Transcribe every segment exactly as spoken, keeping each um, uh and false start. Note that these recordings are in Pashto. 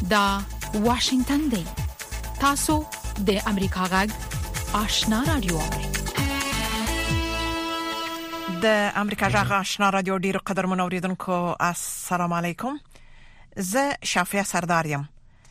دا واشنگتن دی. تاسو د امریکا غږ آشنا رادیو اورئ. د امریکا غږ آشنا رادیو ډیرو قدر منوریدونکو السلام علیکم. زه شافیا سردارم.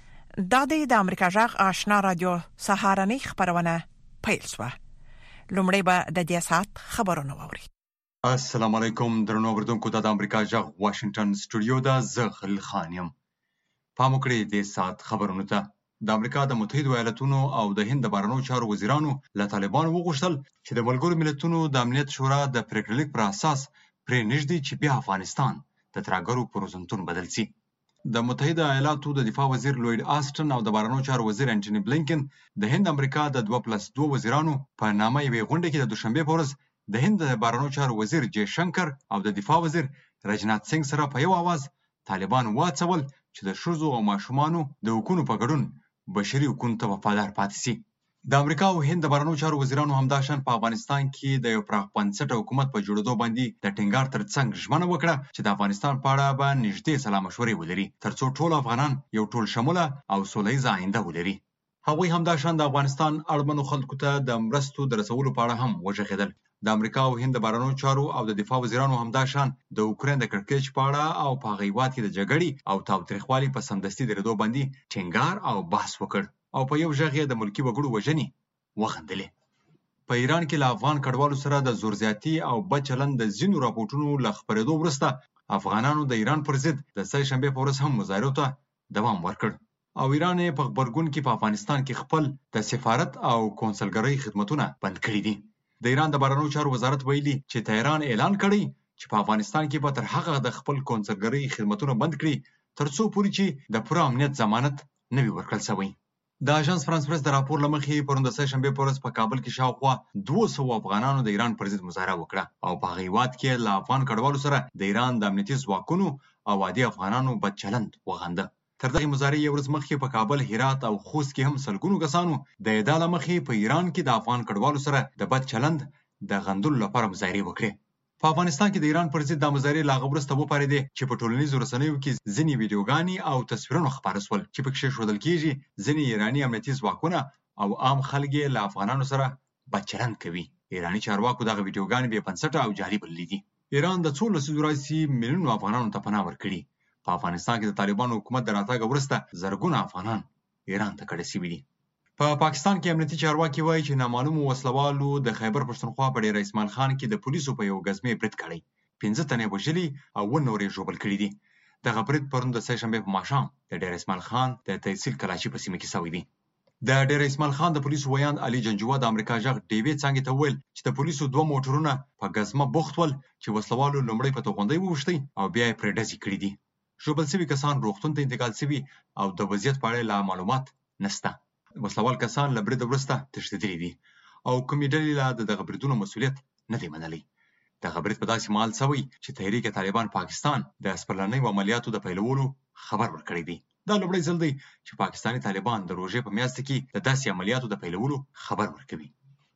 دا د امریکا غږ آشنا رادیو سهارنی خبرونه پیل شوه. لومړی به د دې سات خبرونه واوري. السلام علیکم درنو اوریدونکو، د امریکا غږ واشنگټن سټوډیو دا زه خلیل خان یم. پام وکړئ د سات خبرونو ته. د امریکا د متحده ایالاتونو او د هند د بهرنیو چارو وزیرانو له طالبانو وغوښتل چې د ملګرو ملتونو د امنیت شورا د پریکړې لیک پر اساس پرې نږدې چې بیا افغانستان د ترهګرو پر وزنتون بدل شي. د متحده ایالاتو د دفاع وزیر لوید آسټن او د بهرنیو چارو وزیر انټونی بلینکن د هند امریکا د دوه پلس دوه وزیرانو په نامه یوې غونډه کې د دوشنبه په ورځ د هند د بهرنیو چارو وزیر جې شنکر او د دفاع وزیر رجنات سنگ سره په یو आवाज طالبان واڅول چې د ښځو او ماشومانو د حقوقو په ګډون بشري حقوقو ته وفادار پاتې شي. د امریکا او هند د بهرنیو چارو وزیرانو همداشان په افغانستان کې د یو پراخ بنسټه حکومت په جوړېدو باندې د ټینګار ترڅنګ ژمنه وکړه چې د افغانستان په اړه به نږدې سلا مشورې ولري ترڅو ټول افغانان یو ټول شموله او سوله ییزه آینده ولري. هغوی همداشان د افغانستان اړمنو خلکو ته د مرستو د رسولو په اړه هم وژغېدل. د امریکا او هند د بهرنیو چارو او د دفاع وزیرانو همداشان د اوکراین د کړکېچ په اړه او په هغه هیواد کې د جګړې او تاوتریخوالي په سمدستي درېدو باندې ټینګار او بحث وکړ او په یو ژغ یې د ملکي وګړو وژنې وغندلې. په ایران کې له افغان کډوالو سره د زور زیاتي او بد چلند د ځینو راپورټونو له خپرېدو وروسته افغانانو د ایران پر ضد د سه شنبې په ورځ هم مظاهرو ته دوام ورکړ او ایران یې په غبرګون کې په افغانستان کې خپل د سفارت او کونسلګرۍ خدمتونه بند کړي دي. د ایران د بهرنیو چارو وزارت ویلي چې تهران اعلان کړی چې په افغانستان کې به تر هغه د خپل کونسلګرۍ خدمتونه بند کړي ترڅو پورې چې د پوره امنیت ضمانت نه وي ورکړل شوی. د اژانس فرانس پریس د راپور له مخې پرون د سه شنبې په ورځ په کابل کې شاوخوا دوه سوه افغانانو د ایران پر ضد مظاهره وکړه او په هغه هیواد کې له افغان کډوالو سره د ایران د امنیتي ځواکونو او عادي افغانانو بد چلند وغنده. تر دغه مظاهرې یو ورځ مخکې په کابل، هرات او خوست کې هم سلګونو کسانو د اعدام له مخې په ایران کې د افغان کډوالو سره د بد چلند د غندلو لپاره مظاهرې وکړې. په افغانستان کې د ایران پر ضد د مظاهرې لا هغه وروسته وپارېدې چې په ټولنیزو رسنیو کې ځینې ویډیوګانې او تصویرونه خپاره شول چې پکې ښودل کېږي ځینې ایراني امنیتي ځواکونه او عام خلک یې له افغانانو سره بد چلند کوي. ایراني چارواکو دغه ویډیوګانې بې بنسټه او جعلي بللې دي. ایران د څو لسیزو راهیسې میلیونونو افغانانو ته پناه ورکړي. په افغانستان کې د طالبانو حکومت د راتګ وروسته زرګونه افغانان ایران ته کډه شوي دي. په پا پاکستان کې امنیتي چارواکي وایي چې نامعلومو وسلوالو د خیبر پښتونخوا په ډېر اسماعیل خان کې د پولیسو په یو ګزمې برید کړی. پنځه تنې وژلي او اووه نور یې ژوبل کړي دي. دغه برید پرون د سه شنبې په ماښام د ډېر اسماعیل خان د تحصیل کلاچي په سیمه کې شوی دی. د ډېر اسماعیل خان د پولیسو ویاند علي جنجوه د امریکا غږ ډیوې څانګې ته وویل چې د پولیسو دوه موټرونه په ګزمه بوخت ول چې وسلوالو لومړی په توغندۍ ووښتي او بیا یې پرې ډزې کړي دي. ژوبل شوي کسان روغتون ته انتقال شوي او د وضعیت په اړه لا معلومات نشته. وسلوال کسان له برید وروسته تښتېدلي دي او کومې ډلې لا د دغه بریدونو مسؤلیت نه دی منلی. دغه برید په داسې مهال شوی چې تحریک طالبان پاکستان د سپرلنیو عملیاتو د پیلولو خبر ورکړی دی. دا لومړی ځل دی چې پاکستاني طالبان د روژې په میاشت کې د داسې عملیاتو د پیلولو خبر ورکوي.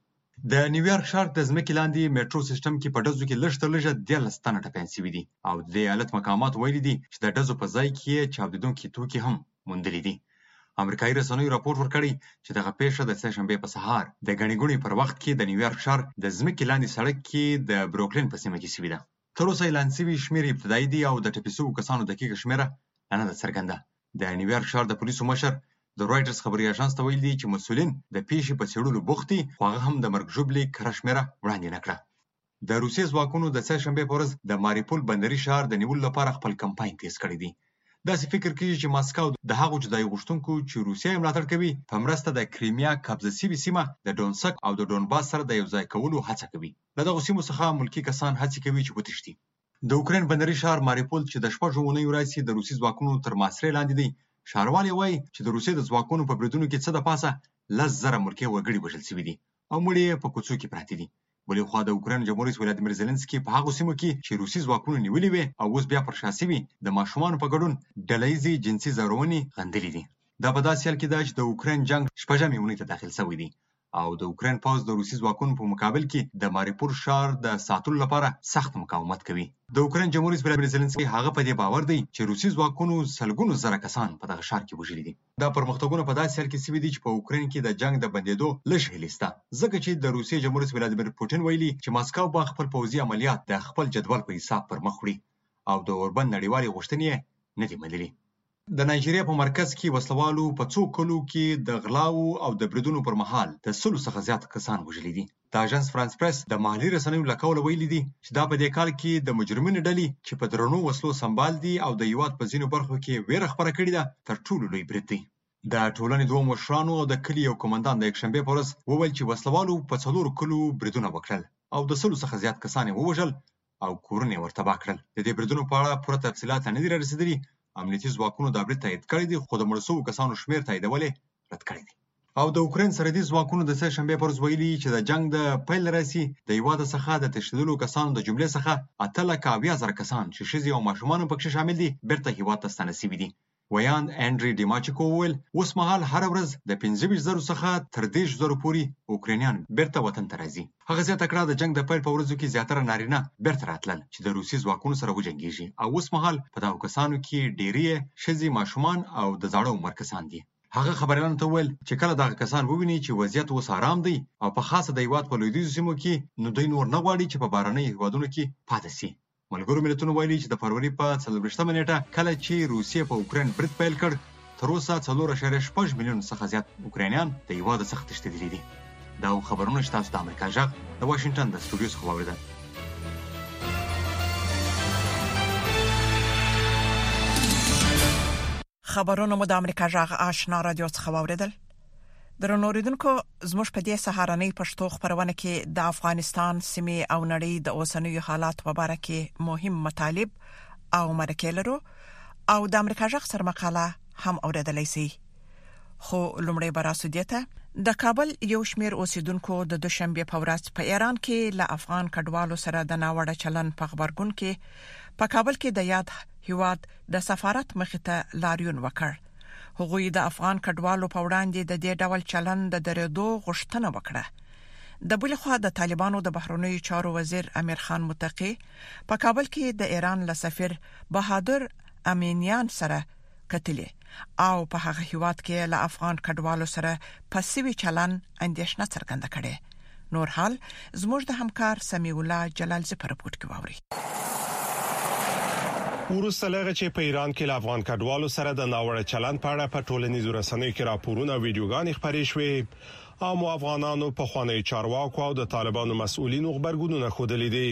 د نیویارک ښار د ځمکې لاندې میټرو سیستم کې په ډزو کې لږ تر لږه دیارلس تنه ټپیان شوي دي او د دې ایالت مقامات ویلي دي چې د ډزو په ځای کې یې چاودېدونکي توکي هم موندلي دي. امریکایي رسنیو راپور ورکړی چې دغه پیښه د سه شنبې په سهار د ګڼې ګوڼې پر وخت کې د نیویارک ښار د ځمکې لاندې سړک کې د بروکلین په سیمه کې شوې ده. تر اوسه اعلان شوي شمېر ابتدایي دي او د ټپي شوو کسانو دقیقه شمېره لا نه ده څرګنده. د نیویارک ښار د پولیسو مشر د رویټرز خبري اژانس ته ویلي چې مسؤلین د پیښې په څېړلو بوخت دي خو هغه هم د مرګ ژوبلې کره شمېره وړاندې نه کړه. د روسیې ځواکونو د سه شنبې په ورځ د ماریپول بندري ښار د نیولو لپاره خپل کمپاین تیز کړی دی. داسې فکر کېږي چې ماسکو د هغو جدایي غوښتونکو چې روسیه یې ملاتړ کوي په مرسته د کریمیا قبضه شوې سیمه د ډونسک او د ډونباس سره د یوځای کولو هڅه کوي. له دغو سیمو څخه ملکي کسان هڅې کوي چې وتښتي. د اوکراین بندري ښار ماریپول چې د شپږو اونیو راهیسې د روسي ځواکونو تر محاصرې لاندې دی، ښاروال یې وایي چې د روسیې د ځواکونو په بریدونو کې څه د پاسه لس زره ملکي وګړي وژل شوي دي او مړي یې په کوڅو کې پراته دي. بلې خوا د اوکراین جمهور رئیس ولادیمیر زيلنسکي په هغو سیمو کې چې روسي ځواکونو نیولې وې او اوس بیا پر شا شوي د ماشومانو په ګډون ډله ییزې جنسي ځورونې غندلې دي. دا په داسې حال کې ده چې د اوکراین جنګ شپږمې اونۍ ته داخل شوی دی او د اوکرين پوځ د روسي ځواکونو په مقابل کې د ماریپور ښار د ساتلو لپاره سخت مقاومت کوي. د اوکرين جمهور رئیس ولادیمیر زيلنسکي هغه په دې باور دی چې روسي ځواکونو سلګونو زره کسان په دغه ښار کې وژلي دي. دا پرمختګونه په داسې حال کې سوي دي چې په اوکرين کې د جنگ د بندیدو لږ هیله شته، ځکه چې د روسي جمهور رئیس ولادیمیر پوتین ویلي چې ماسکو به خپل پوځي عملیات د خپل جدول په حساب پر مخ وړي او د اوربند نړیوالې غوښتنې نه دي منلي. د نایجیریا په مرکز کې وسلوالو په څو کلو کې د غلاو او د بریدونو پر مهال د سلو څخه زیات کسان وژلي دي. د اژانس فرانس پریس د محلي رسنیو له قوله ویلي دي چې دا په دې کال کې د مجرمینو ډلې چې په درنو وسلو سمبال دي او د هیواد په ځینو برخو کې ویره خپره کړې ده تر ټولو لوی برید دی. د ټولنې دوه مشرانو او د کلي یو قومندان د یکشنبې په ورځ وویل چې وسلوالو په څلورو کلو بریدونه وکړل او د سلو څخه زیات کسان یې ووژل او کورونه یې ورته تباه کړل. د دې بریدونو په اړه پوره تفصیلات نه دي رارسېدلي. امنیتي ځواکونو دا برید تایید کړی دی، خو د مړو شویو کسانو شمېر تاییدولې رد کړی دی. او د اوکرين سرحدي ځواکونو د سه شنبې پر ورځ ویلي چې د جنگ د پیل راسي د هیواد څخه د تښتېدلو کسانو د جملې څخه اته لکه اویا زره کسان چې ښځې او ماشومان پکې شامل دي بیرته هیواد ته ستانه شوي دي. ویان انډري ډیماچیکو وویل اوس مهال هر ورځ د پنځه ویشت زرو څخه تر دېرش زرو پورې اوکرانیان بیرته وطن ته راځي. هغه زیاته کړه د جنگ د پیل په ورځو کې زیاتره نارینه بیرته راتلل چې د روسي ځواکونو سره وجنګېږي او اوس مهال په دغو کسانو کې ډېری ښځې، ماشومان او د زاړه عمر کسان دي. هغه خبريالانو ته ویل چې کله دغه کسان وویني چې وضعیت اوس آرام دی او په خاصه د هیواد په لویدیځو سیمو کې، نو دوی نور نه غواړي چې په بهرنیو هیوادونو کې پاتې شي. ملګرو ملتونو ویلي چې د فروری په څلورویشتمه نیټه کله چې روسیه په اوکرين برید پیل کړ، تر اوسه څلور اعشاریه شپږ میلیون څخه زیات اوکرانیان د هیواد څخه تښتېدلي دي. دا خبرونه چې تاسو د امریکا غږ د واشنگټن د سټوډیو څخه واوریدل. خبرونه مو د امریکا غږ آشنا رادیو څخه واوریدل. درنو اوریدونکو، زموږ په دې سهارنۍ پښتو خبرونه کې د افغانستان سیمې او نړۍ د اوسنیو حالات په اړه کې مهم مطالب او مرکې لرو او د امریکا غږ سره مقاله هم اوریدلای شي. خو لومړی براسو دیته د کابل یو شمیر اوسیدونکو د دوشنبه په ورځ په ایران کې له افغان کډوالو سره د ناوړه چلن په خبرګون کې په کابل کې د یاد هیواد د سفارت مخې ته لاریون وکړ. هغوی د افغان کډوالو په وړاندې د دې ډول چلن د درېدو غوښتنه وکړه. د بل خوا د طالبانو د بهرنیو چارو وزیر امیر خان متقی په کابل کې د ایران له سفیر بهادر امینیان سره کتلې او په هغه هیواد کې له افغان کډوالو سره پسوي چلن اندېښنه څرګنده کړې. نور حال زموږ د همکار سمیع الله جلال زی په رپورت کې واوري. وروسته لغه چې په ایران کې له افغان کډوالو سره د ناوړه چلن په اړه په ټولنیزو رسنیو کې راپورونه او ویډیوګانې خپرې شوې او مو افغانانو په خوانی چارواکو او د طالبانو مسؤلینو خبرګونونه خوده دي.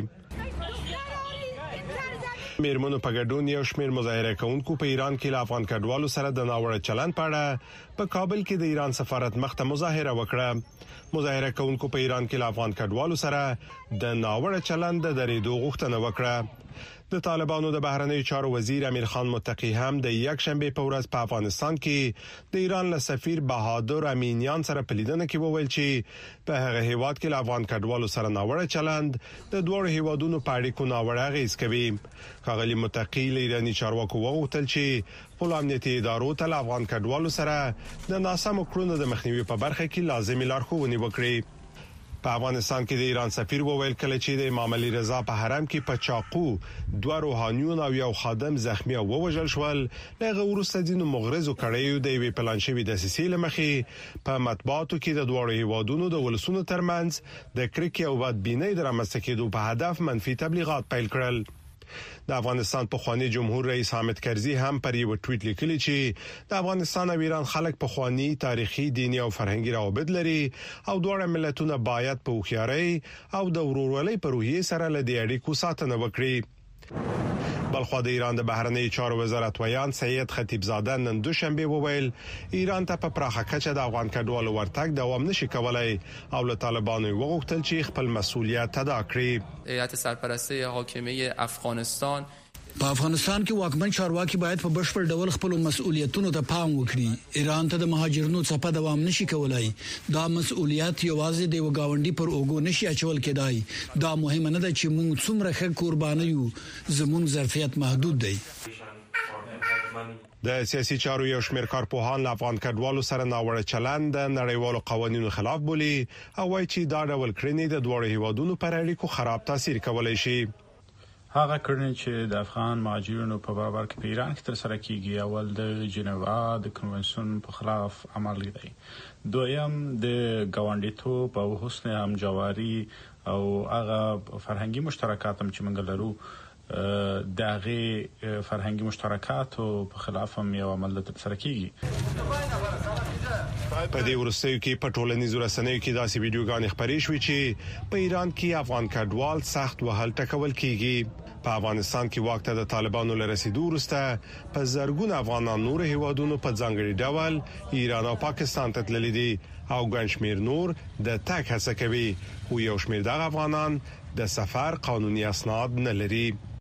میرمنو په ګډون یو شمېر مظاهره کوونکو په ایران کې له افغان کډوالو سره د ناوړه چلن په اړه په کابل کې د ایران سفارت مخ ته مظاهره وکړه. مظاهره کوونکو په ایران کې له افغان کډوالو سره د ناوړه چلن د درېدو غوښتنه وکړه. د طالبانو د بهرنیو چارو وزیر امیر خان متقی هم د یک شنبه په ورځ په افغانستان کې د ایران له سفیر بهادر امینیان سره په لیدنه کې وویل چې په هغه هیواد کې له افغان کډوالو سره ناوړه چلند د دوه هیوادونو په اړیکو ناوړه اغیز کوي. ښاغلي متقی له ایراني چارواکو وغوښتل چې خپل امنیتي ادارو ته له افغان کډوالو سره د ناسمو کړنو د مخنیوي په برخه کې لازمي لارښوونې وکړي. په افغانستان کې د ایران سفیر وویل کله چې د امام علي رضا په حرم کې په چاقو دوه روحانيون او یو خادم زخمی او وژل شول. لغه ورسته دینو مغرض کړیو د وی پلان شوی د سیسې لمخې په مطبوعاتو کې د دوه هیوادونو د ولسونو ترمنځ د کرکې او بدبینۍ د رامنځته کېدو په هدف منفي تبلیغات پیل کړل. د افغانستان په خواني جمهور رئیس حامد کرزي هم پر یو ټویټ لیکلی چې د افغانستان او ایران خلک په خواني، تاریخي، دینی او فرهنګي روابط لري او دوه ملتونه باید په خوشحالي او د ورورولۍ په روحیه سره له دې اړیکو ساتنه وکړي. بلخو د ایران د بهرنیو چارو وزارت ویان سید خطیبزاده نن دوشنبه وویل ایران ته په پراخه کچه د افغان کډوالو ورتګ دوام نشي کولای او له طالبانو وغوښتل چې خپل مسؤلیت ادا کړي. هیئت سرپرستی حاکمیه افغانستان په افغانستان کې واکمن چارواکي باید په بشپړ ډول خپل مسؤلیتونو ته پام وکړي. ایران ته د مهاجرینو څخه دوام نشي کولای. دا مسؤلیت یوازې د وګاونډي پر اوګو نشي اچول کېدای. دا مهمه نه ده چې موږ څومره ښه قرباني یو، زموږ ظرفیت محدود دی. د سیاسي چارو یو شمېر کارپوهان له افغان کډوالو سره ناوړه چلند د نړیوالو قوانینو خلاف بولي او وايي چې دا ډول کړنې د دوه هیوادونو پر اړیکو خراب تاثیر کولای شي. هغه کړنې چې د افغان مهاجرینو په باب کې په ایران کې تر سره کیږي اول د جنیوا د کنونسیون په خلاف عمل دی، دویم د ګاونډیتوب او حسن همجواری او هغه فرهنګي مشترکات هم چې موږ لرو دغه فرهنګي مشترکات په خلاف هم یو عمل تر سره کیږي. په دې ورستیو کې په ټولنیزو رسنیو کې داسې ویډیوګانې خپرې شوې چې په ایران کې افغان کډوال سخت وهل ټکول کیږي. په افغانستان کې واک ته د طالبانو لرسیدو وروسته په زرګونه افغانان نور هیوادونو په ځانګړي ډول ایران او پاکستان ته تللي دي او ګڼ شمېر نور د تګ هڅه کوي، خو یو شمېر د افغانان د سفر قانوني اسناد نه لري.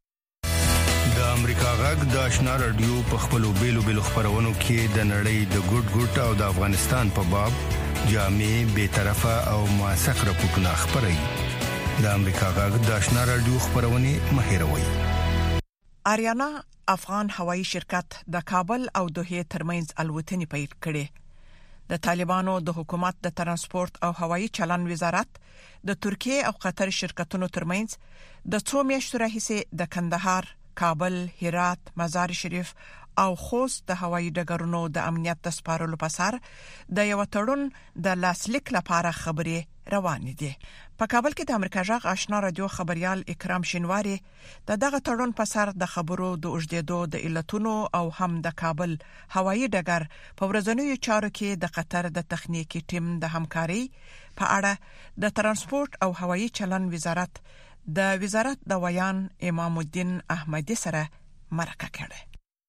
د امریکا غږ د آشنا رادیو په خپلو بیلو بیلو خبرونو کې د نړۍ د ګډ ګډ او د افغانستان په باب جامع به طرفه او موثق راپورټونه خبري. د امریکا غږ د آشنا رادیو خبرونه مهیروي. آریانا افغان هوایی شرکت د کابل او دوحه ترمنځ الوتنې پیل کړې. د طالبانو د حکومت د ترانسپورت او هوایی چلن وزارت د ترکیه او قطر شرکتونو ترمنځ د څو میاشتو راهیسې د کندهار، کابل، هرات، مزار شریف او خوست د هوایی ډګرونو د امنیت د سپارلو په سر د یو تړون د لاسلیک لپاره خبرې روانې دي. په کابل کې د امریکا جغ آشنا رادیو خبريال اکرام شینواری د دغه تړون په سر د خبرو د اوږدېدو د علتونو او هم د کابل هوایی ډګر په ورځنیو چارو کې د قطر د تخنیکی ټیم د همکاري په اړه د ترانسپورت او هوایی چلن وزارت د وزارت د ویان امام الدین احمدی سره مرکه کړه.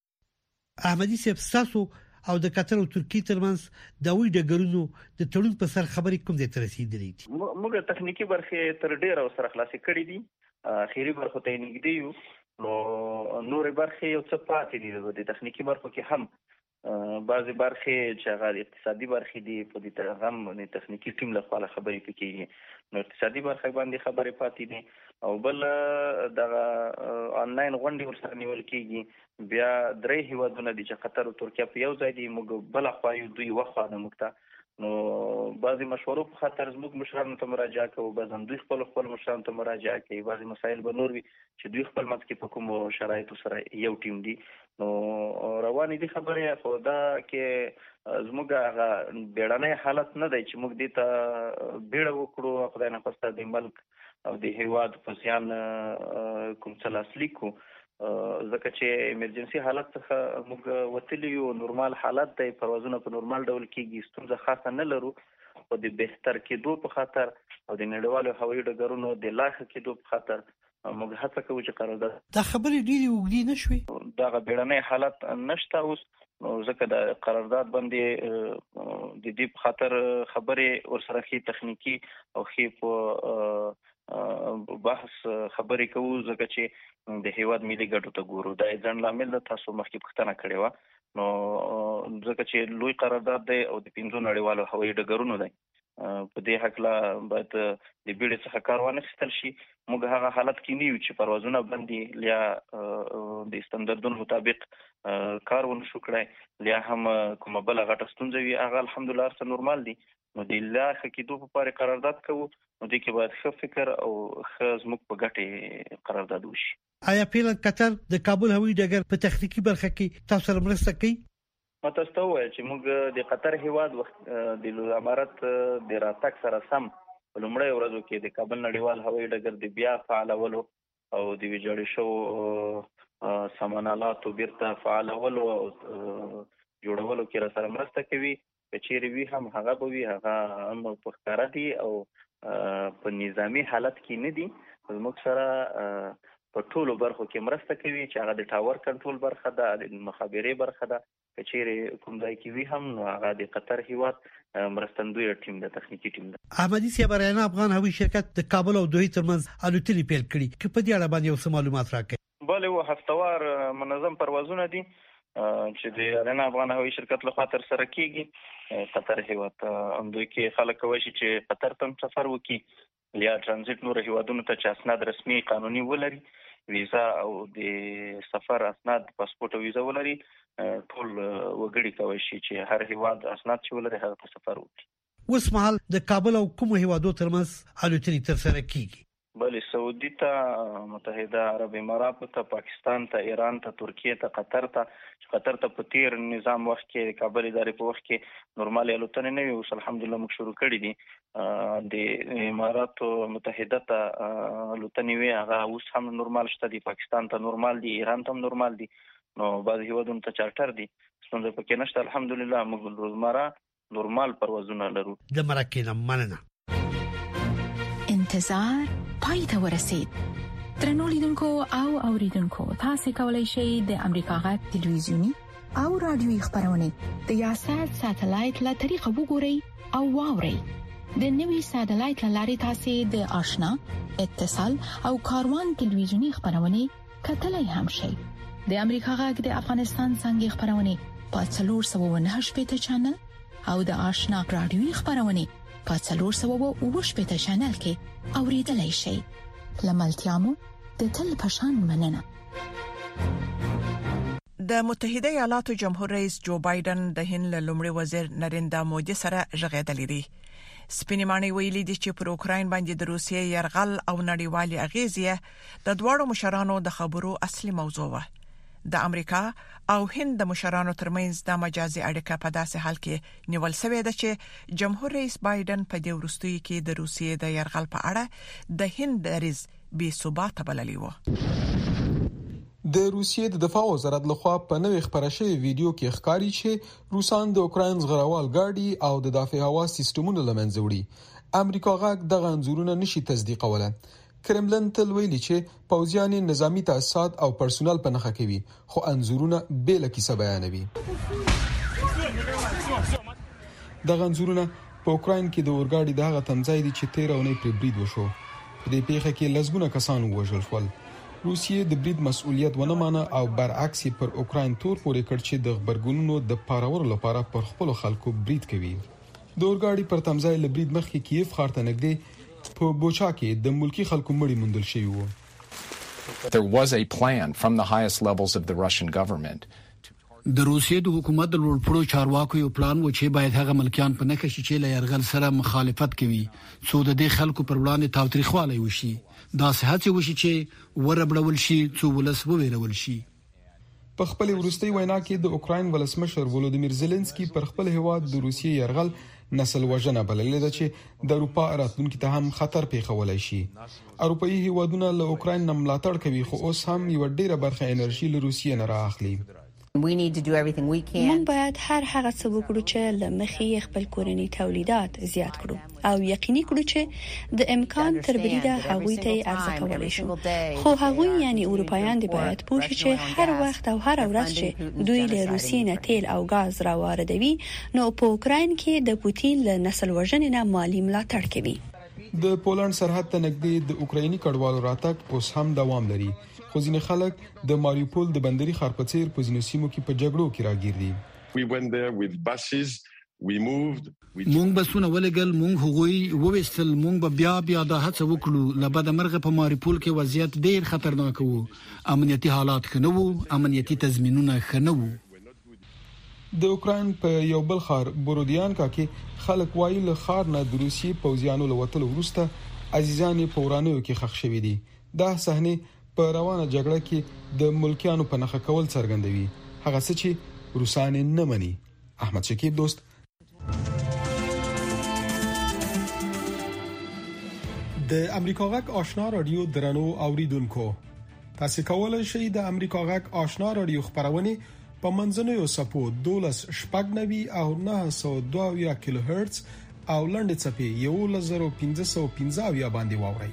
احمدی صاحب تاسو او د قطر او ترکیه ترمنځ د وی ډګرونو د تړون په سر خبرې کوم د ترسیدلې دي؟ موږ تخنیکی برخه تر ډیر او سره خلاصې کړې دي، اخیری برخه ته نږدې یو، نو نور برخه یو څه پاتې دي. د تخنیکی برخه کې هم بعضی برخه چې هغه اقتصادي برخه دي په دې ترغم د تخنیکی ټیم له خوا خبرې پکې، نو اقتصادي برخه باندې خبرې پاتې دي. او بل د انلاین غونډې ورسره نیول کیږي. بیا درې هیوادونه دي چې قطر او ترکیه په یو ځای دي، موږ بل خو یو دوی وخت نه مکته، نو بعضی مشورو په خاطر زموږ مشرانو ته مراجعه کوو، بعضی دوی خپل خپل مشرانو ته مراجعه کوي، بعضی مسایل به نور وي چې دوی خپل مت کې په کوم شرایطو سره یو ټیم دي. نو روانې دي خبرې، خو دا کې زموږ هغه بیړنی حالت نه دی چې موږ دې ته بیړه وکړو خدای نه خواسته د ملک او د هیواد په ځان کوم څه لاسلیک کو، ځکه چې ایمرجنسي حالت څخه موږ وتلی یو، نورمال حالت دی، پروازونه په نورمال ډول کیږي، ستونزه خاصه نه لرو. او د بهتر کېدو په خاطر او د نړیوالو هوایي ډګرونو د لاخ کېدو په خاطر موږ هڅه کوو چې قرارداد دا خبرې ډېری وګړي نشوي، دا بیړنی حالت نشته اوس، نو ځکه د قرارداد باندې د دې په خاطر خبرې ورسره خي تخنیکی او خي په بحث خبرې کوو، ځکه چې د هیواد ملي ګټو ته ګورو. دا ځان لامل د تاسو مخکې پوښتنه کړې و، نو ځکه چې لوی قرارداد دی او د پنځو نړیوالو هوایي ډګرونو دی، په دې حق لا باید د بیړې څخه کار وانخیستل شي. موږ هغه حالت کې نه یو چې پروازونه باندې لیا د استانداردونو مطابق کار ونشو کړای، لیا هم کومه بل غټه ستونزه وي، هغه الحمدلله سره نورمال دي. نو د لاخ کې دوه په اړه قرارداد کوو، نو د کې باید ښه فکر او ښه زموږ په ګټه قرارداد وشي. آیا پیل قطر د کابل هوایي ډګر په تخنیکی برخه کې تاسو سره مرسته کوي؟ متاسفه وایي چې موږ د قطر هیواد وخت د امارات د راتګ سره سم په لومړی ورځو کې د کابل نړیوال هوایي ډګر د بیا فعالولو او د ویجاړ شو سامانالاتو بیرته فعالولو او جوړولو کې را سره مرسته کوي. که چیرې وي هم هغه به وي، هغه هم په ښکاره دي او په نظامی حالت کې نه دي، زموږ سره په ټولو برخو کې مرسته کوي، چې هغه د ټاور کنټرول برخه ده، د مخابرې برخه ده. که چیرې کوم ځای کې وي هم، نو هغه د قطر هیواد مرستندوی ټیم ده، تخنیکی ټیم ده. احمدی صاحب، آریانا افغان هوایي شرکت د کابل او دوحه ترمنځ الوتنې پیل کړي، که په دې اړه باندې اوس معلومات راکړئ. بله و هفتوار منظم پروازونه دي چې د آریانا افغان هوایي شرکت لخوا تر سره کیږي. قطر هیواد هم دوی کې خلک کوي چې قطر ته سفر وکړي، یا ترانزیت نور هیوادونو ته چې اسناد رسمي قانوني ولري، ویزا او د سفر اسناد پاسپورت او ویزا ولري ټول وګړي کوي چې هر هیواد اسناد چې ولري هغه په سفر وکړي. اوس مهال د کابل او کوم هیوادو ترمنځ الوتنې ترسره کیږي؟ بله سعودي ته، متحده عرب اماراتو ته، پاکستان ته، ایران ته، ترکیه ته، قطر ته. قطر ته په تیر نظام وخت کې کابل ادارې په وخت کې نورمال الوتنې نه وي، اوس الحمدلله موږ شروع کړي دي. د اماراتو متحده ته الوتنې وي هغه اوس هم نورمال شته دي، پاکستان ته نورمال دي، ایران ته هم نورمال دي، نو بعض هیوادونو ته چارټر دي، څنګه پکې نشته. الحمدلله موږ روزمره نورمال پروازونه لرو. د مرکه مننه. انتظار پای ته ورسید. درنو لیدونکو او اوریدونکو، تاسو کولی شئ د امریکا غږ ټلویزیونی او رادیوي خبرونه د یاشات ساتلایت له طریقو وګورئ او واورئ. د نوي ساتلایت لارې تاسو د آشنا، اتصال او کاروان ټلویزیونی خبرونه کتلای هم شئ. د امریکا غږ د افغانستان څنګه خبرونه په څلور سوه و نهه شپږ چینل او د آشنا رادیوي خبرونه په څلور سوه و اووه شپږ چینل کې اوریدلای شئ. لملتيامو د تل پشان مننه. د متحده ایالاتو جمهور رئیس جو بایدن د هند لومړي وزیر نریندرا مودي سره ژغېدلې دي. سپینمانې ویلي دي چې پر اوکراین باندې د روسیې يرغل او نړیوالي اغیزې د دوړو مشرانو د خبرو اصلي موضوع و. د امریکا او هند د مشرانو ترمنځ د مجازي اړیکه په داسې حال کې نیول شوې ده چې جمهور رئیس بایدن په دې وروستیو کې د روسیې د يرغل په اړه د هند دریځ بې ثبات بللی و. د روسیې د دفاع وزارت لخوا په نوې خبره شوی ویډیو کې ښکاري چې روسان د اوکراین زغروال ګاډي او د دفاع هوا سیستمونو لمنځه وړي. امریکا غږ د غنځورونه نشي تصدیقوله. کرملن تل ویلي چې پوځیان نظامی تاسیسات او پرسونل په نخښه کوي، خو انزورونه بیل کیسه بیانوي. د غنځورونه په اوکراین کې د اورګاډي دغه تمځای دي چې تیر اونۍ پر برید وشو. په دې پیښه کې لزګونه کسان وژل شول. روسیې د برید مسؤلیت ونه مانه او برعکس پر اوکراین تور پورې کړ چې د خبرګونونو د پارولو لپاره پر خپل خلکو برید کوي. د اورګاډي پر تمځای لبرید مخکې کیف ښار ته نږدې په بوچا کې د ملکی خلکو مړی موندل شوی وو. There was a plan from the highest levels of the Russian government. د روسیې د حکومت د لوړپوړو چارواکو یو پلان و چې باید هغه ملکیان په نکه شي چې له يرغل سره مخالفت کوي، څو د دې خلکو پر وړاندې تاوتریخوالی وشي. دا صحت وشي چې وربړول شي څو ولس وویرول شي. په خپل ورستي وینا کې د اوکراین ولسمشر ولودیمیر زيلنسکي پر خپل هیواد د روسیې يرغل نسل وژنه بللې ده چې د اروپا راتلونکي ته هم خطر پیښولای شي. اروپאי هیوادونه له اوکراین نه ملاتړ کوي، خو اوس هم یو ډیره برخه انرژي له روسیې نه رااخلي. موږ باید هر هغه څه وکړو چې لمخې خپل کورنی تولیدات زیات کړو او یقیني کړو چې د امکان تر بریده هغوی ته ارزښت کولای شو. خو هغوی یعنی اروپایان دی باید پوه شي چې هر وخت او هر ورځ چې دوی له روسیې نه تیل او غاز راواردوي، نو په اوکراین کې د پوتین له نسل وژنې نه مالی ملاتړ کوي. د پولند سرحد ته نږدې د اوکرایني کډوالو راتګ اوس هم دوام لري، خو ځینې خلک د ماریوپول د بندري ښار په څیر په ځینو سیمو کې په جګړو کې راګیر دي. مونږ بسونه ولګل، مونږ هغوی وويستل، مونږ به بیا بیا د هڅه وکړو. لبد مرغه په ماریوپول کې وضعیت ډیر خطرناک وو، امنیتي حالات ښه نه وو، امنیتي تضمینونه ښه نه وو. د اوکراین په یو بل ښار بورودیانکا کې خلک وایي له ښار نه د روسیې پوځیانو له وتلو وروسته عزیزان په ورانیو کې ښخ شوي دي. دا صحنه په روانه جګړه کې د ملکیانو په نخښه کول څرګندوي، هغه څه چې روسان نه مني. احمد شکیب دوست. د امریکا غږ آشنا رادیو درنو اوریدونکو، تاسو کولای شئ د امریکا غږ آشنا رادیو خبرونه په منځنوي سپو دولس شپږ نوي او نه سوه دوه کیلو هرتز او لنډ چپی یو لزر پنځه سوه پنځه باندې واورئ.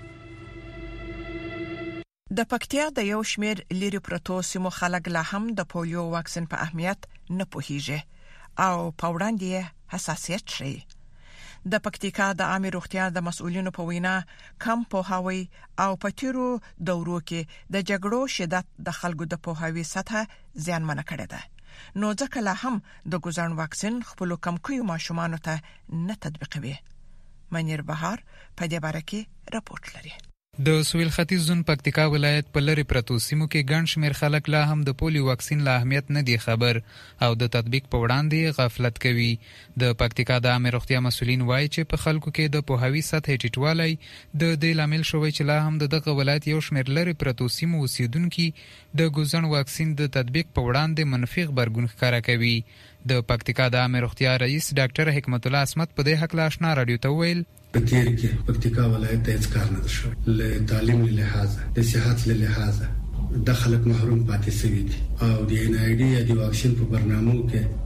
د پکتیا د یو شمیر لری پروتو سیمو خلک لا هم د پولیو واکسین په اهمیت نه پوهیږي او په وړاندې حساسیت شي. د پکتیکا د عامه روغتیا د مسؤلینو په وینا کم پوهاوی او پټیرو دورو کې د جګړو شدت د خلکو د پوهاوی سطح زیانمن کړی ده. نو ځکه لا هم د ګوزن واکسین خپل کم کوي ماشومان ته نه تطبیقوي. منیر بهار په دې باره کې راپورټ لري. د سویل ختیځ زون پکتیکا ولایت په لری پرتو سیمو کې ګڼ شمېر خلک لا هم د پولیو واکسین له اهمیت نه دی خبر او د تطبیق په وړاندې غفلت کوي. د پکتیکا د عامه روغتیا مسولین وایي چې په خلکو کې د پوهاوي سطح ټیټوالی د دې لامل شوی چې لا هم دغه ولایت یو شمېر لری پرتو سیمو اوسیدونکو د ګوزن واکسین د تطبیق په وړاندې منفي غبرګون ښکاره کوي. د پکتیکا د عامه روغتیا رئیس ډاکټر حکمت الله اسمت په دې حق لا آشنا رادیو ته ویل په تیر کې پکتیکا ولایت ته هیڅ کار نه شو له تعلیم له لحاظه د صحت له لحاظه د خلک محروم پاتې شوی دي او د ان ای ډي یا د واکسین په برنامو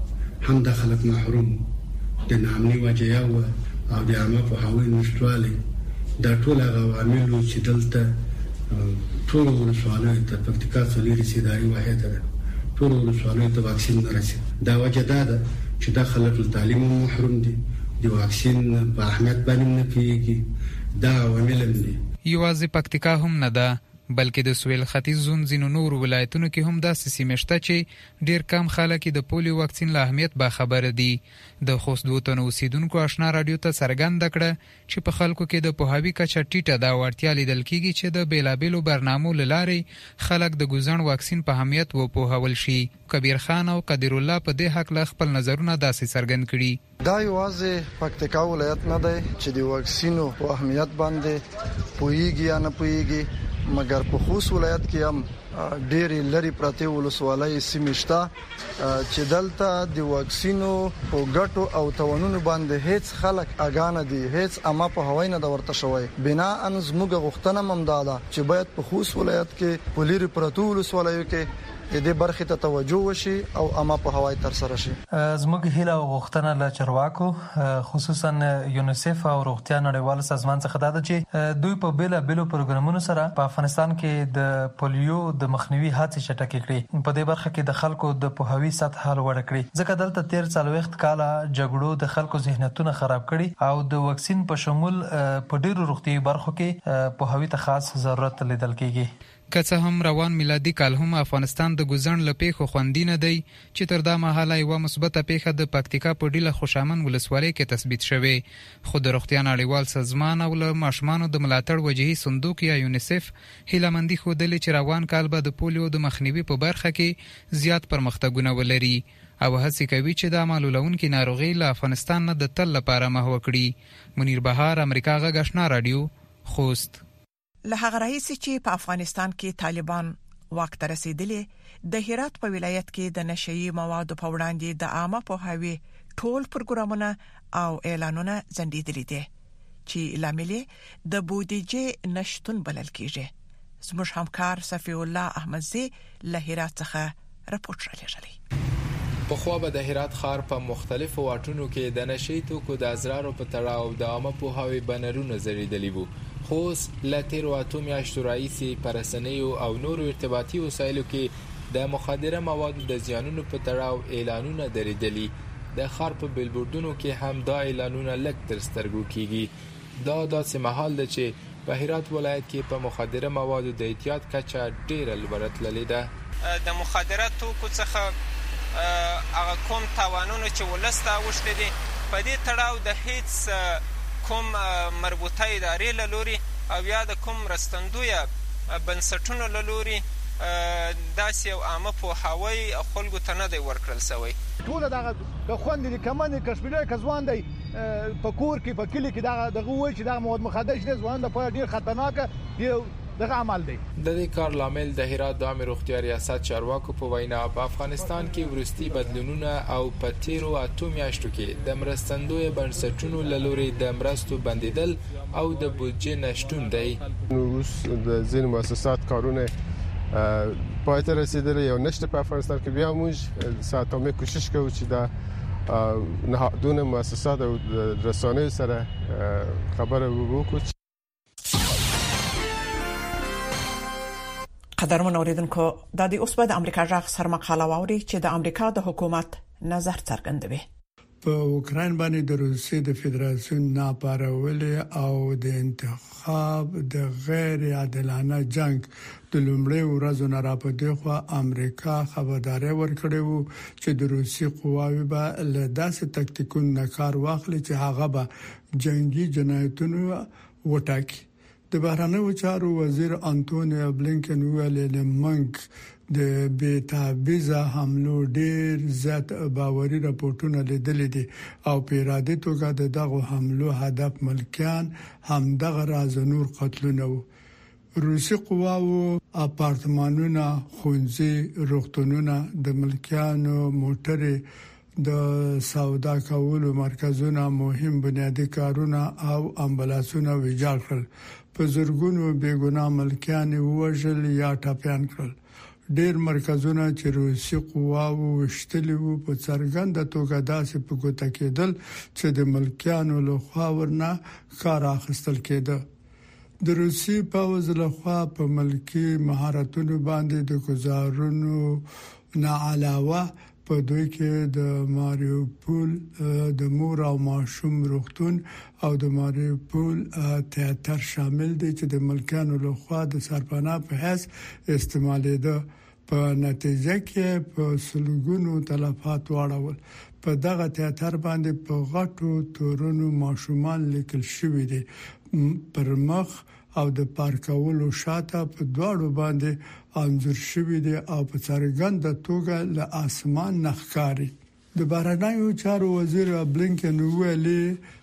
کې هم د خلک محروم د نامني وجیا او د عامه په هوی نشټوالي دا ټول عوامل چې دلته ټول ورسوالۍ ته پکتیکا څلوري سیداري واحد ده ټول ورسوالۍ ته واکسین نه رسید. دا وجه دا ده چې د خلک له تعلیم محروم دي د واکسین په اهمیت باندې نه پیږي. دا عوامل دي. یوازې پکتیکا هم نه ده بلکې د سویل ختیځ زون ځینو نور ولایتونو کې هم داسې سیمې شته چې ډیر کم خلک د پولیو واکسین له اهمیت باخبره دي. د خوست دوه تنو اوسیدونکو آشنا رادیو ته څرګنده کړه چې په خلکو کې د پوهاوي کچه ټیټه ده او اړتیا لیدل کېږي چې د بیلابېلو برنامو له لارې خلک د ګوزن واکسین په اهمیت وپوهول شي. کبیر خان او قدیر الله په دې حق له خپل نظرونه داسې څرګند کړي. دا یوازې پکتیکا ولایت نه دی چې د واکسینو په اهمیت باندې پوهیږي یا نه پوهیږي مګر په خوست ولایت کې هم ډېری لري پراته ولسوالۍ سیمې شته چې دلته د واکسینو په ګټو او توانونو باندې هیڅ خلک اګانه دي هیڅ اما په هوای نه د ورته شوی. بنا ان زموږ غوښتنه ممداده چې باید په خوست ولایت کې په لري پراته ولسوالۍ کې د دې برخې ته توجه وشي او اما په هوای تر سره شي. زموږ هیله او غوښتنه له چارواکو خصوصا یونیسف او روغتیا نړیوال سازمان څخه دا ده چې دوی په بیل بیلو پروګرامونو سره په افغانستان کې د پولیو د مخنیوي هڅې چټکې کړي. په دې برخه کې د خلکو د پوهاوي سطح لوړه کړي ځکه دلته تیر څلوېښت کاله جګړو د خلکو ذهنیتونه خراب کړي او د واکسین په شمول په ډیرو روغتیايي برخو کې پوهاوي ته خاص ضرورت لیدل کېږي. که څه هم روان میلادي کال هم افغانستان د ګوزن له پیښو خوندي نه دی چې تر دا مهاله یوه مثبته پیښه د پکتیکا په ډیله خوشامن ولسوالۍ کې تثبیت شوې. خو د روغتیا نړیوال سازمان او له ماشومانو د ملاتړ وجهي صندوق یا یونیسف هیلهمندي ښودلې چې روان کال به د پولیو د مخنیوي په برخه کې زیات پرمختګونه ولري او هڅې کوي چې د معلولونکو ناروغي له افغانستان نه د تل لپاره محو کړي. منیر بهار، امریکا غږ آشنا رادیو، خوست. له هغه راهیسې چې په افغانستان کې طالبان واک ته رسیدلي د هرات په ولایت کې د نشئی موادو په وړاندې د عامه پوهاوي ټول پروګرامونه او اعلانونه ځنډېدلي دي چې لامل د بودیجې نشټون بلل کېږي. زموږ همکار صفی الله احمدزی له هرات څخه راپورټ رالیږلی. په خو به د هرات ښار په مختلفو واټونو کې د نشئی توکو د ازرارو په تړاو د عامه پوهاوي بنرونه ځړېدلي وو. خوست له تیرو اتو میاشتو راهیسې په رسنیو او نورو ارتباطي وسایلو کې د مخدره موادو د زیانونو په تړاو اعلانونه درېدلي. د ښار په بیلبورډونو کې هم دا اعلانونه لږ تر سترګو کېږي. دا داسې مهال ده چې په هرات ولایت کې په مخدره موادو د اعتیاد کچه ډېره لوړه تللې ده. د مخدره توکو څخه هغه کوم تاوانونه چې ولس ته اوښتي دي په دې تړاو د هیڅ کوم مربوطه ادارې له لوري او یا د کوم مرستندویه بنسټونو له لوري داسې یو عامه پوهاوی خلکو ته نه دی ورکړل شوی. ټول دغه د خوندې د کمنې کشمیري کزوان دی په کور کې په کلی کې دغه دغه وایي چې دغه مواد مخدر دي ځوان د په ډیر خطرناک دی دغه عمل دی. د دې کار لامل د هرات د عامه روغتیا ریاست چارواکو په وینا په افغانستان کې ورستي بدلونونه او په تیرو اتو میاشتو کې د مرستندوی بنسټونو له لوري د مرستو بندیدل او د بودجې نشټون دی. روس د ځینو مؤسسات کارونه پای ته رسیدلی یو نشته په افغانستان کې. بیا موږ ساتمه کوشش کوو چې دا نهادونه مؤسسات او رسانې سره خبره وکړو. قدرمن اوریدونکو د دې اوس په د امریکا ځخ سر مقاله واوري چې د امریکا د حکومت نظر څرګندوي. په اوکرين باندې د روسیې د فدراسیون ناپارول او د انتخاب د غیر عادلانه جنگ د لومړي ورځو نه راپدې خو امریکا خبرداري ورکړې وو چې د روسي قواوی به له داسې تکتیکونو کار واخلي چې هغه به جنگي جنایتونو وټاکي. د بهرنیو چارو وزیر انټونی بلینکن ویلي لمنګ د بیتابیزه حملو ډیر زیات باوري راپورټونه لیدل دي او په اراده توګه دغه حملو هدف ملکیان هم دغه راز نور قتلونه وو. روسي قواو اپارتمانونه، خونځي، روغتونونه، د ملکیانو موټرې، د سودا کولو مرکزونه، مهم بنیادی کارونه او امبولانسونه ویجاړ کړل. په زرګونو بیګناه ملکیان وژل یا ټاپیان کړل. ډیر مرکزونه چې روسي قواو وشتلي وو په څرګنده توګه داسې په ګوته کېدل چې د ملکیانو له خوا ورنه کار اخیستل کېده. د روسي پوځ له خوا په ملکی مهارتونو باندې د گزارونو نه علاوه په دوی کې د ماریوپول د مور او ماشوم روغتون او د ماریوپول تیاتر شامل دي چې د ملکانو له خوا د سرپناه په حیث استعمالېده. په نتیجه کې په سلګونو تلفات واړول. په دغه تیاتر باندې په غټو تورونو ماشومان لیکل شوی دي. پر مخ او د پارکولو شاته په دواړو باندې انځور شوی دی او په څرګنده توګه له اسمان نخکاری. د بهرنیو چارو وزیر بلینکن ویلي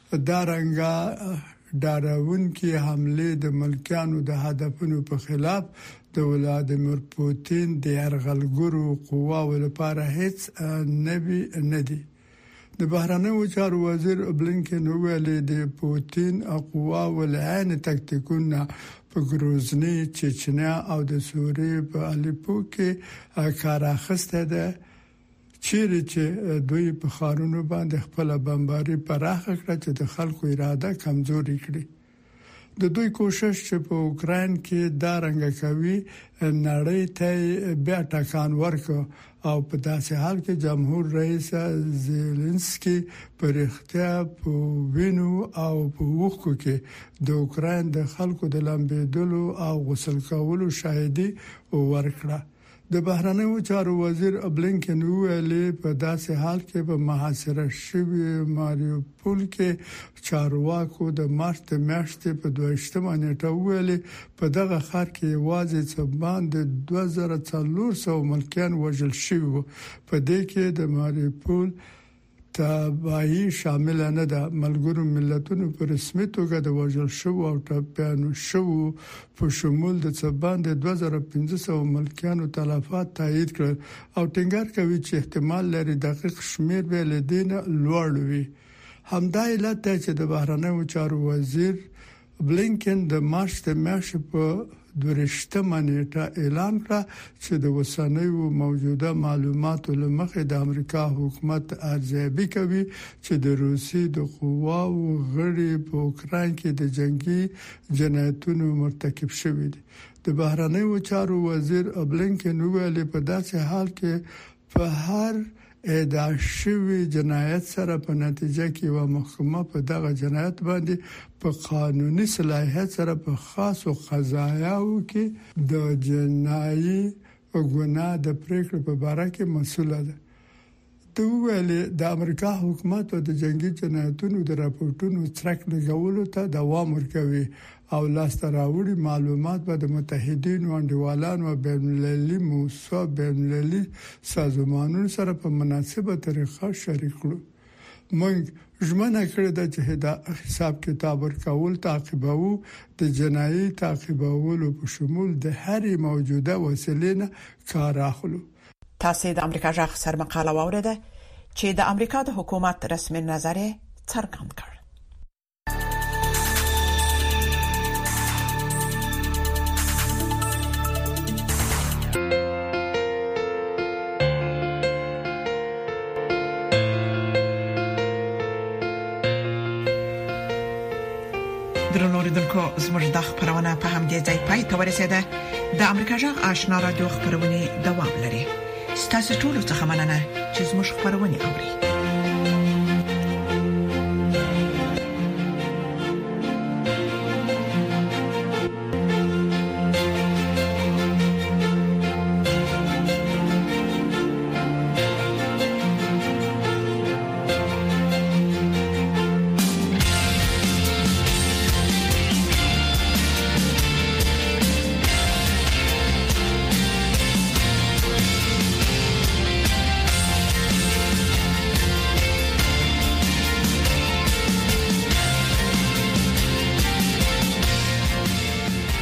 دارنګه ډاروونکي حمله د ملکانو د هدفونو په خلاف د ولادیمیر پوتین د یرغلګرو قواو لپاره هیڅ نوی نه دی. د بهرنیو چارو وزیر بلینکن ویلي د پوتین قواو لعین تکتیکونه په ګروزنی، چچنیا او د سوریې په الیپو کې کار اخیسته ده، چیرې چې دوی په خارونو باندې خپل بمباري پراخه کړه چې د خلکو اراده کمزوري کړي. د دوی کوشش چې په اوکرين کې دا رنګ کوي نړۍ ته بیا ټکان ورکړ او په داسې حال کې جمهور رئیس زيلنسکي پر اختیار په وینو او په وښکو کې د اوکرين د خلکو د لمبېدلو او غسل کولو شاهدي ورکړه. د بهرنیو چارو وزیر بلینکن ویلي په داسې حال کې په محاصره شوی ماریوپول کې چارواکو د مارچ میاشتې په دویشتمه نیټه ویلي په دغه ښار کې یوازې څه باندې دوه زره څلور سوه ملکیان وژل شوي وو. په دې کې د ماریوپول تباهي شامل نه ده. ملګرو ملتونو په رسمي توګه د وژل شو او ټاپیانو شو په شمول د څه باندې دوه زره پنځه سوه ملکیانو تلفات تایید کړل او ټینګار کوي چې احتمال لري دقیق شمیر به لدینه لوړ وي. همدا علت دی چې د بهرنیو چارو وزیر بلینکن د مارچ د میاشتې په دویشتمه نیټه اعلان کړ چې د وسنیو موجوده معلوماتو لمخې د امریکا حکومت ارزیابي کوي چې د روسي د قواو غړي په اوکرين کې د جنگي جنایتونو مرتکب شوي دي. د بهرنیو چارو وزیر بلینکن ویلي په داسې حال کې په هر اعدام شوی جنایت سره په نتیجه کې و محکمه په دغه جنایت باندې په قانوني صلاحیت سره په خاصو قضایاو کې د جنایي ګناه د پریکړې په اړه کې مسوله ده. د ویلي د امریکا حکومت د جنگي جنایتونو د راپورټونو څرک لګولو ته دوام ورکوي او لاس راوړي معلومات به د متحدینو انډیوالانو او بین‌المللي موسسو بین‌المللي سازمانونو سره په مناسبه طریقه شریک کړو. موږ ژمنه کړې ده چې دا حساب کتاب ورکول تعقیبوو د جنایي تعقیبولو په شمول د هرې موجوده وسیلې نه کار اخلو. تاسو د امریکا ژغ سر مقاله واوریده چې د امریکا د حکومت رسمي نظر څرګند کړ. درنوریدونکو زموږ د خبرونه په همدې ځای پای ته ورسیده. د امریکا ژغ آشنا رادیو خبرونه دوام لري. ستاسو ټول څه مننه چې زموږ خبرونه اوري.